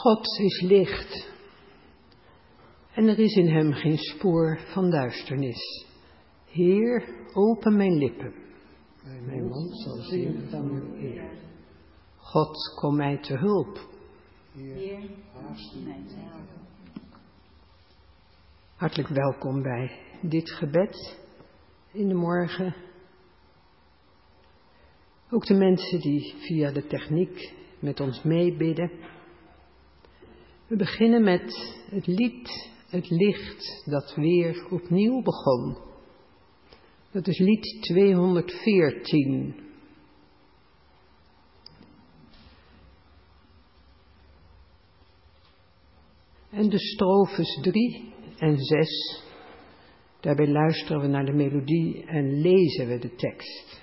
God is licht en er is in hem geen spoor van duisternis. Heer, open mijn lippen. Mijn mond zal zingen van uw eer. God, kom mij te hulp. Heer, haast mij te helpen. Hartelijk welkom bij dit gebed in de morgen. Ook de mensen die via de techniek met ons meebidden. We beginnen met het lied Het licht dat weer opnieuw begon. Dat is lied 214. En de strofes 3 en 6, daarbij luisteren we naar de melodie en lezen we de tekst.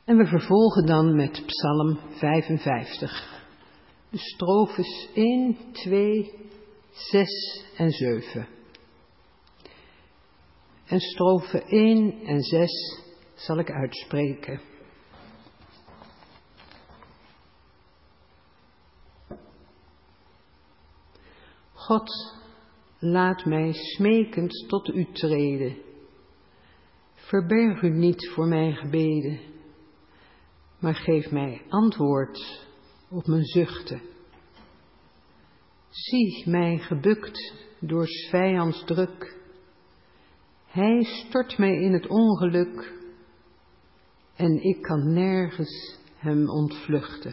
En we vervolgen dan met Psalm 55. De strofes 1, 2, 6 en 7. En strofe 1 en 6 zal ik uitspreken. God, laat mij smekend tot u treden. Verberg u niet voor mijn gebeden, maar geef mij antwoord op mijn zuchten. Zie mij gebukt door 's vijands druk. Hij stort mij in het ongeluk en ik kan nergens hem ontvluchten.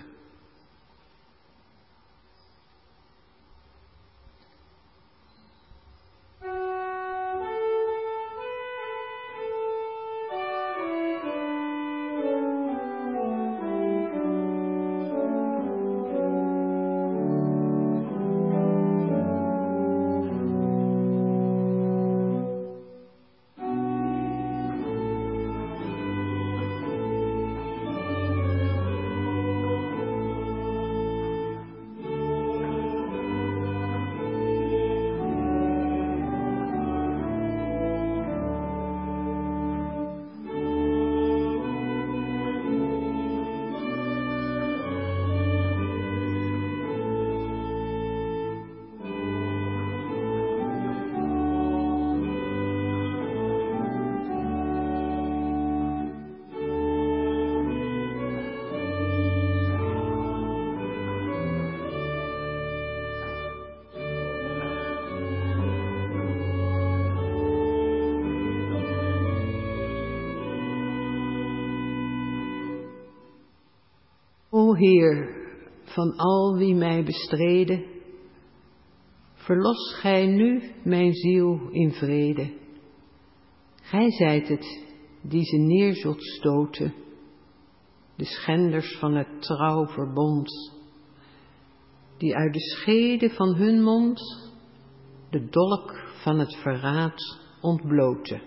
O Heer, van al wie mij bestreden, verlos Gij nu mijn ziel in vrede. Gij zijt het die ze neer zult stoten, de schenders van het trouw verbond, die uit de schede van hun mond de dolk van het verraad ontbloten.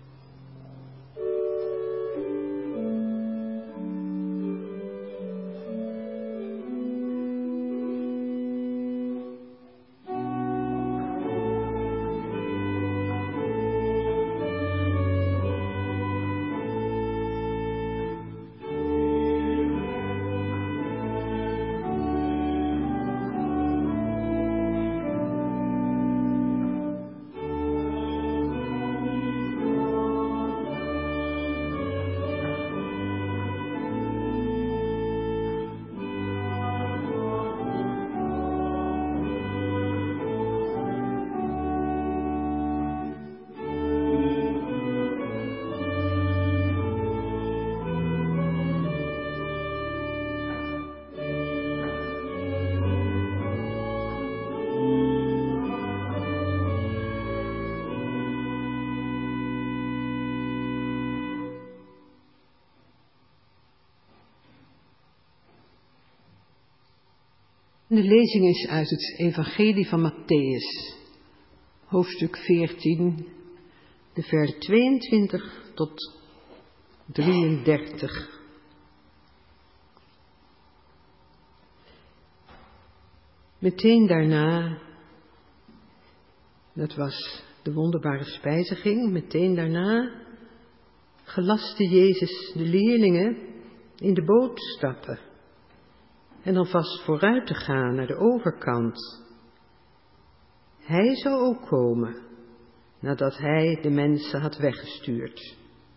De lezing is uit het Evangelie van Mattheüs, hoofdstuk 14, de versen 22 tot 33. Meteen daarna, dat was de wonderbare spijziging, meteen daarna gelastte Jezus de leerlingen in de boot te stappen en dan vast vooruit te gaan naar de overkant. Hij zou ook komen, nadat hij de mensen had weggestuurd.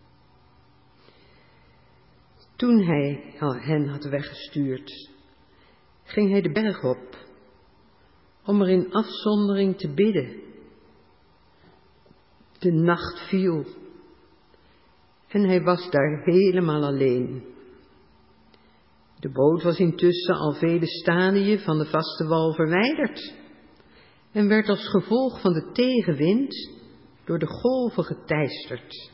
Toen hij hen had weggestuurd, ging hij de berg op, om er in afzondering te bidden. De nacht viel en hij was daar helemaal alleen. De boot was intussen al vele stadiën van de vaste wal verwijderd en werd als gevolg van de tegenwind door de golven geteisterd.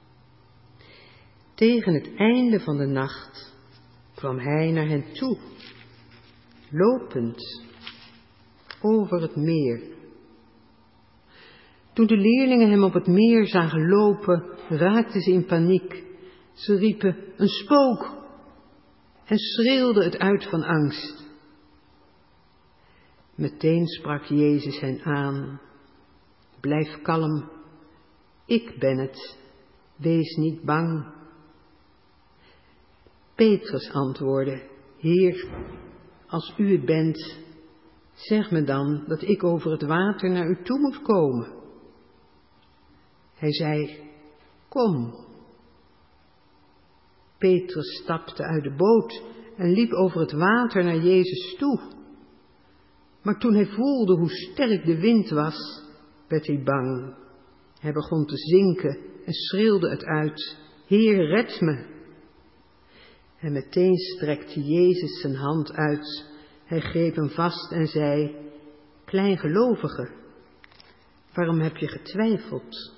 Tegen het einde van de nacht kwam hij naar hen toe, lopend over het meer. Toen de leerlingen hem op het meer zagen lopen, raakten ze in paniek. Ze riepen: een spook, en schreeuwde het uit van angst. Meteen sprak Jezus hen aan: blijf kalm, ik ben het, wees niet bang. Petrus antwoordde: Heer, als u het bent, zeg me dan dat ik over het water naar u toe moet komen. Hij zei: kom. Petrus stapte uit de boot en liep over het water naar Jezus toe. Maar toen hij voelde hoe sterk de wind was, werd hij bang. Hij begon te zinken en schreeuwde het uit: Heer, red me. En meteen strekte Jezus zijn hand uit. Hij greep hem vast en zei: kleingelovige, waarom heb je getwijfeld?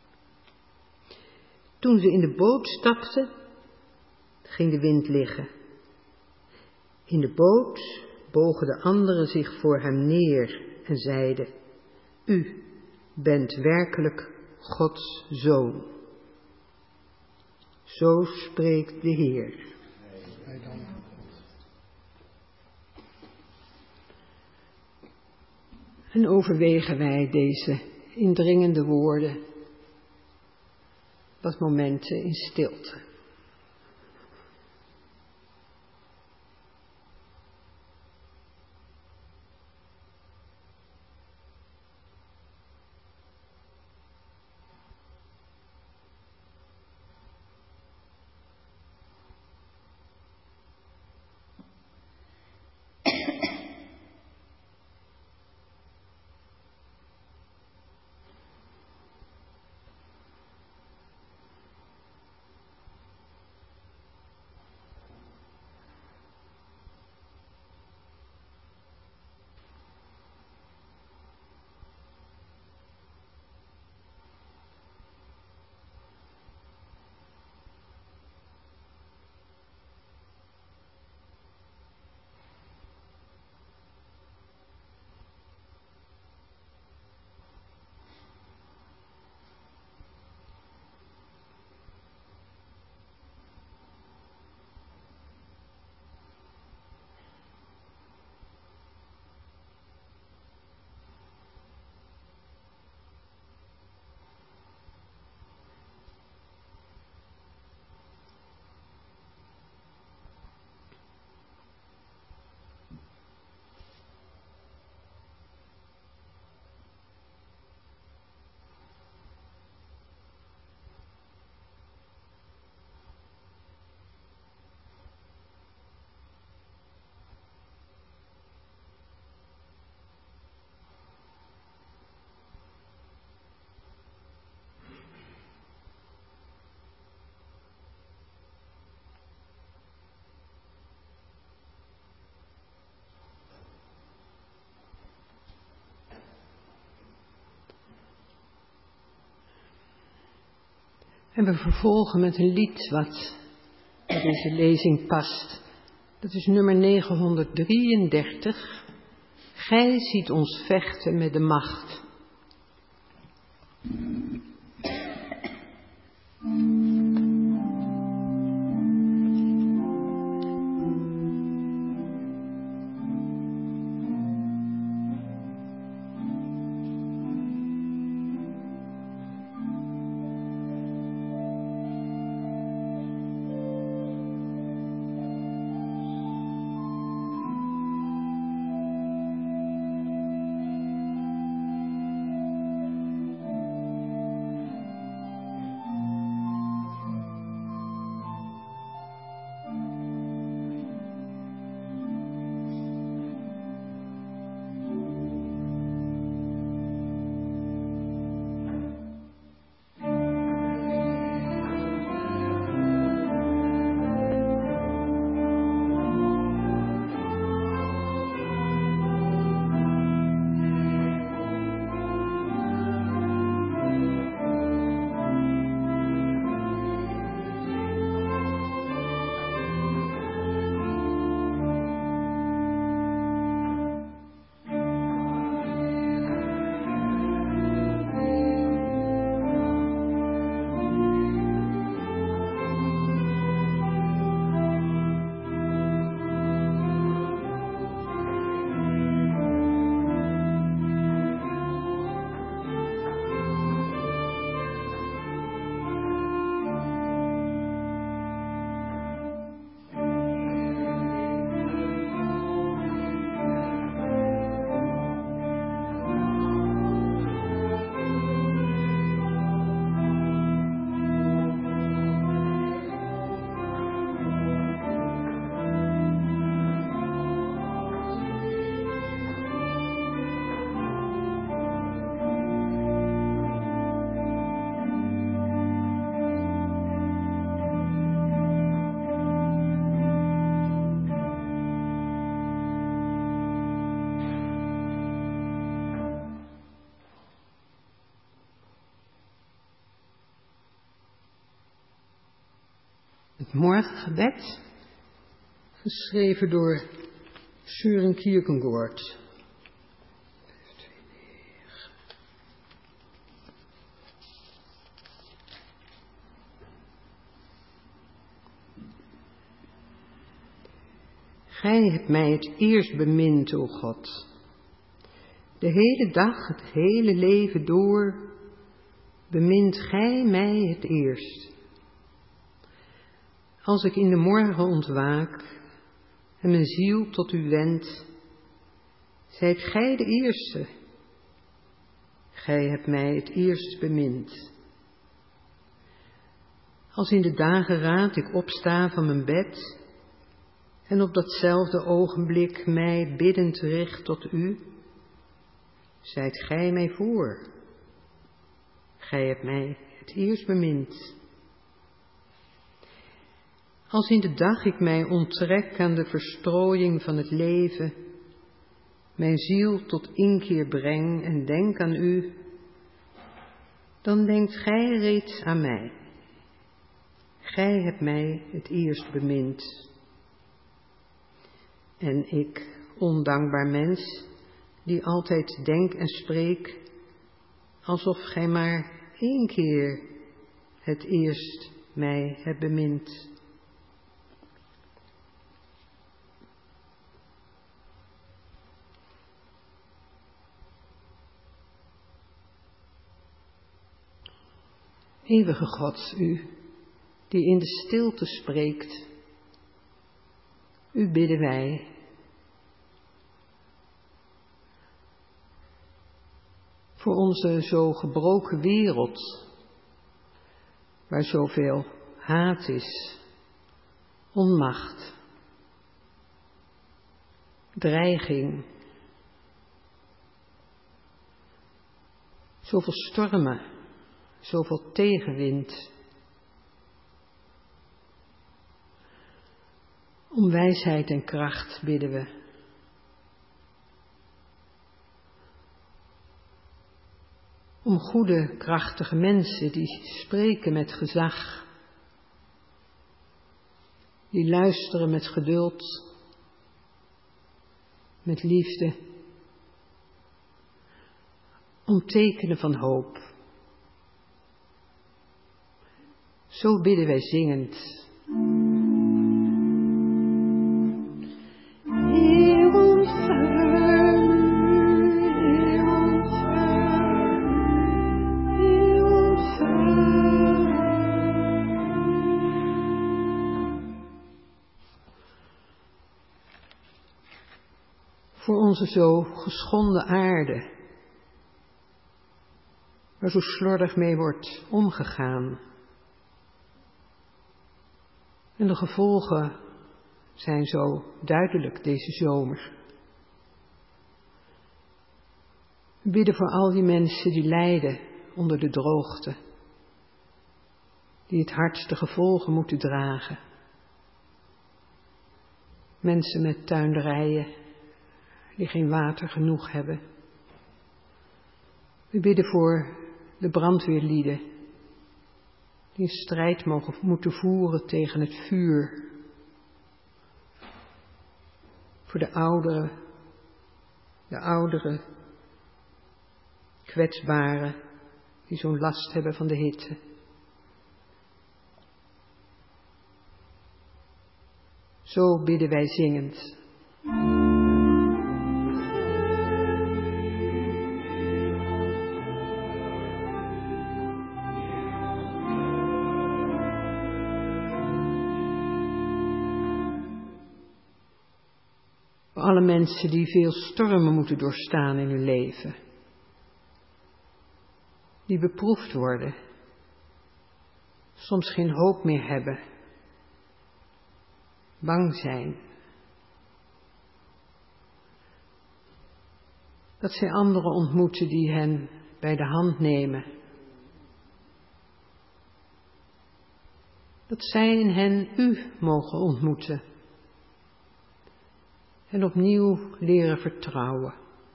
Toen ze in de boot stapten, ging de wind liggen. In de boot bogen de anderen zich voor hem neer en zeiden: u bent werkelijk Gods Zoon. Zo spreekt de Heer. En overwegen wij deze indringende woorden wat momenten in stilte. En we vervolgen met een lied wat bij deze lezing past. Dat is nummer 933. Gij ziet ons vechten met de macht. Morgengebed, geschreven door Søren Kierkegaard. Gij hebt mij het eerst bemind, o God. De hele dag, het hele leven door, bemint gij mij het eerst. Als ik in de morgen ontwaak en mijn ziel tot u wendt, zijt gij de eerste. Gij hebt mij het eerst bemind. Als in de dageraad ik opsta van mijn bed en op datzelfde ogenblik mij biddend richt tot u, zijt gij mij voor. Gij hebt mij het eerst bemind. Als in de dag ik mij onttrek aan de verstrooiing van het leven, mijn ziel tot inkeer breng en denk aan u, dan denkt gij reeds aan mij. Gij hebt mij het eerst bemind. En ik, ondankbaar mens, die altijd denk en spreek, alsof gij maar 1 keer het eerst mij hebt bemind. Eeuwige God, u, die in de stilte spreekt, u bidden wij. Voor onze zo gebroken wereld, waar zoveel haat is, onmacht, dreiging, zoveel stormen, zoveel tegenwind. Om wijsheid en kracht bidden we. Om goede, krachtige mensen die spreken met gezag, die luisteren met geduld, met liefde, om tekenen van hoop. Zo bidden wij zingend. Voor onze zo geschonden aarde, waar zo slordig mee wordt omgegaan. En de gevolgen zijn zo duidelijk deze zomer. We bidden voor al die mensen die lijden onder de droogte, die het hardste gevolgen moeten dragen. Mensen met tuinderijen die geen water genoeg hebben. We bidden voor de brandweerlieden die een strijd moeten voeren tegen het vuur. Voor de ouderen, kwetsbaren die zo'n last hebben van de hitte. Zo bidden wij zingend. Voor alle mensen die veel stormen moeten doorstaan in hun leven. Die beproefd worden. Soms geen hoop meer hebben. Bang zijn. Dat zij anderen ontmoeten die hen bij de hand nemen. Dat zij in hen u mogen ontmoeten. En opnieuw leren vertrouwen.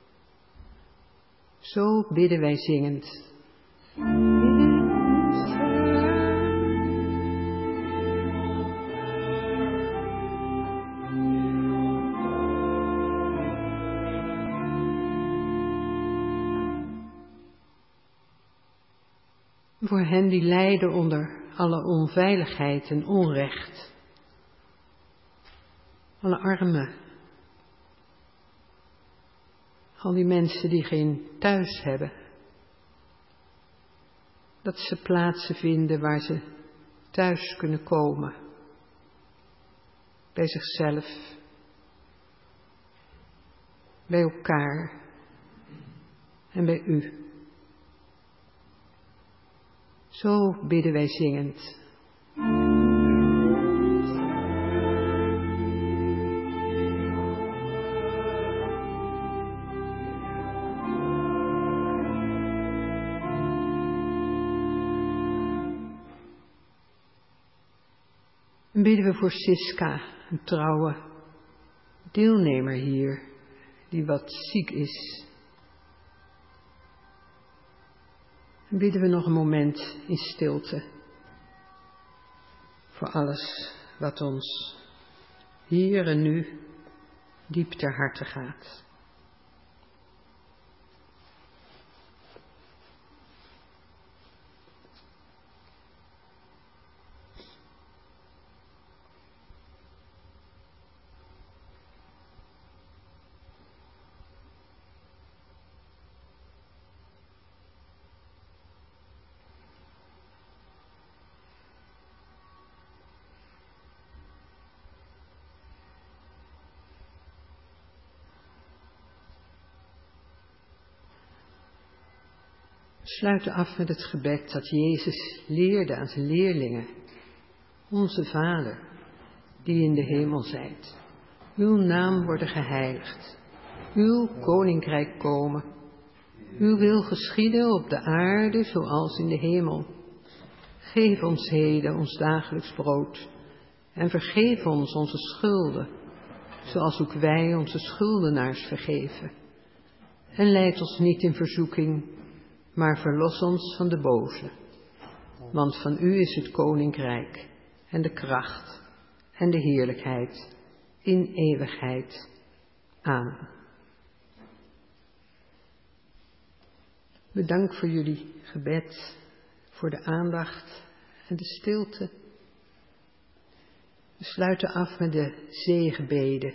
Zo bidden wij zingend. Voor hen die lijden onder alle onveiligheid en onrecht. Alle armen. Al die mensen die geen thuis hebben. Dat ze plaatsen vinden waar ze thuis kunnen komen. Bij zichzelf. Bij elkaar. En bij u. Zo bidden wij zingend. En bidden we voor Siska, een trouwe deelnemer hier, die wat ziek is. En bidden we nog een moment in stilte voor alles wat ons hier en nu diep ter harte gaat. We sluiten af met het gebed dat Jezus leerde aan zijn leerlingen. Onze Vader, die in de hemel zijt. Uw naam worden geheiligd. Uw koninkrijk komen. Uw wil geschieden op de aarde zoals in de hemel. Geef ons heden ons dagelijks brood. En vergeef ons onze schulden, zoals ook wij onze schuldenaars vergeven. En leid ons niet in verzoeking, maar verlos ons van de boze. Want van u is het koninkrijk en de kracht en de heerlijkheid in eeuwigheid. Amen. Bedankt voor jullie gebed, voor de aandacht en de stilte. We sluiten af met de zegenbede.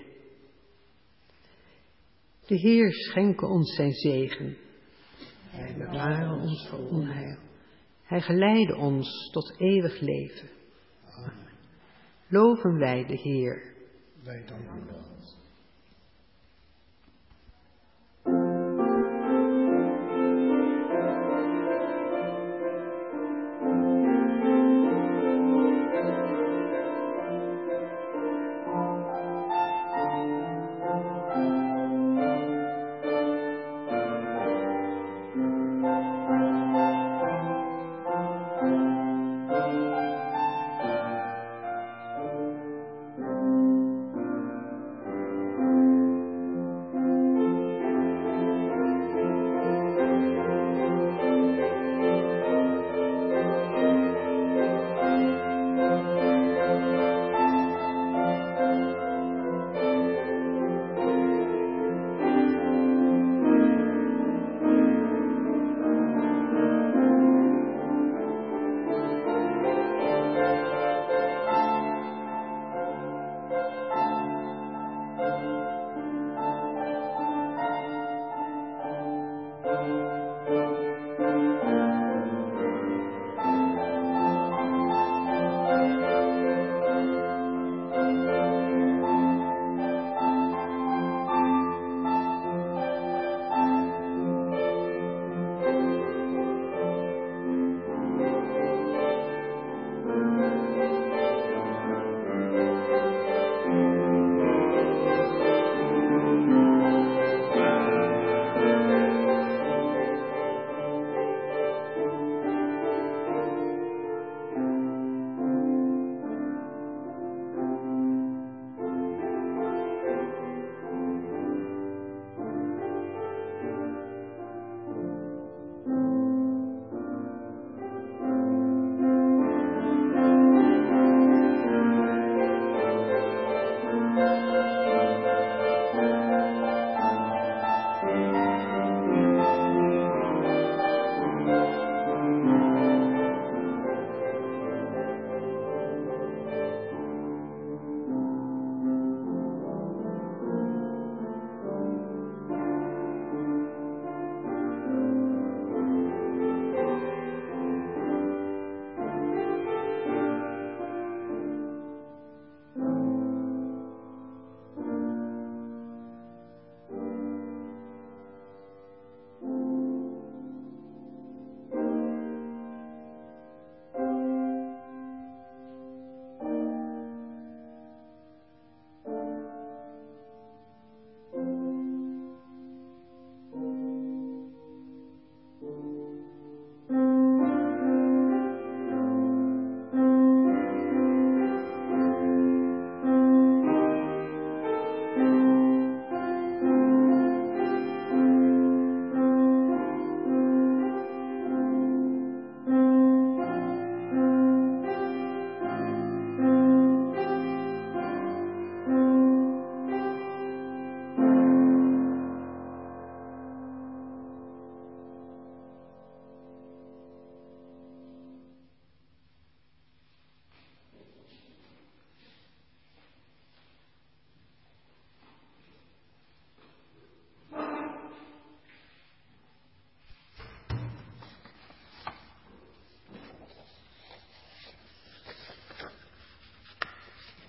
De Heer schenke ons zijn zegen. Hij beware ons voor onheil. Hij geleide ons tot eeuwig leven. Amen. Loven wij de Heer. Wij danken u wel.